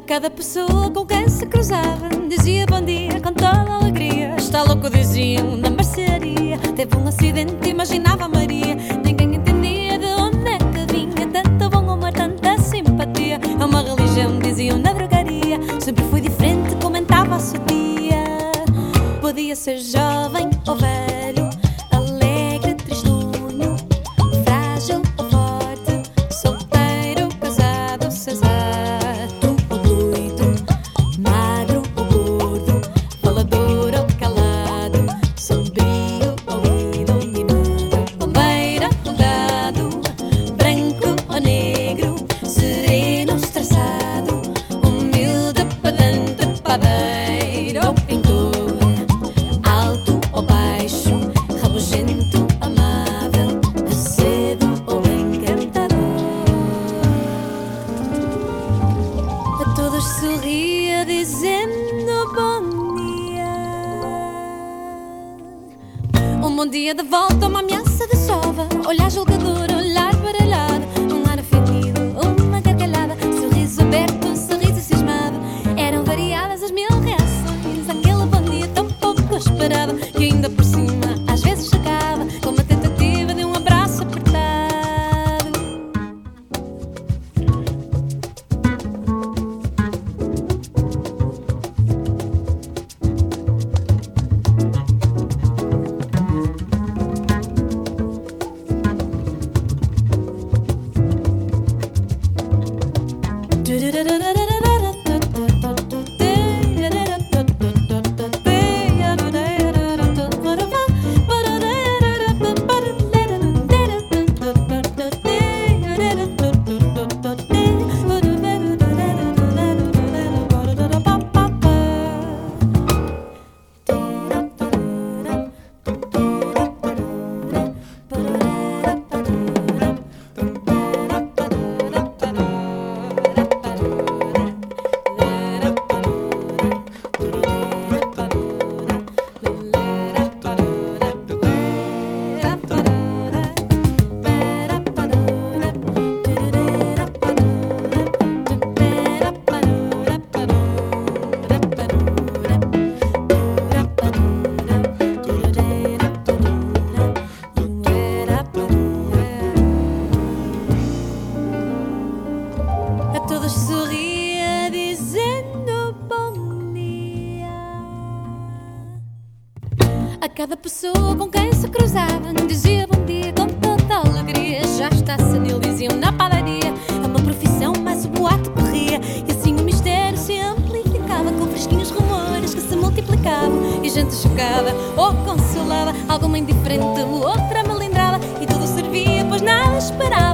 cada pessoa com quem se cruzava dizia bom dia com toda a alegria. Está louco, diziam da mercearia. Teve um acidente, imaginava a Maria. Ninguém entendia de onde é que vinha tanto bom humor, tanta simpatia. É uma religião, diziam na drogaria. Sempre foi diferente, comentava a sua tia. Podia ser jovem ou velho, alegre, tristonho, frágil ou forte, solteiro, casado, sensato ou doido, magro ou gordo, falador ou calado, sombrio ou iluminado, palmeira ou gado, branco ou negro, sereno, estressado, humilde, pedante, padeiro ou pintor, alto ou baixo, rabugento, amável, acedo ou encantador. A todos sorria dizendo bom dia. Um bom dia de volta, uma ameaça de sova, olhar julgador, olhar baralhado, um ar ofendido, uma gargalhada, sorriso aberto, sorriso cismado. Eram variadas as mil reações àquele bom dia tão pouco esperado, que ainda por cima às vezes chegava com uma tentativa de um abraço apertado. A todos sorria dizendo bom dia. A cada pessoa com quem se cruzava dizia bom dia com toda a alegria. Já está senil, diziam na padaria. É uma profissão, mas o boato corria. E assim o mistério se amplificava, com fresquinhos rumores que se multiplicavam. E gente chocada ou consolada, alguma indiferente, outra melindrada. E tudo servia, pois nada esperava.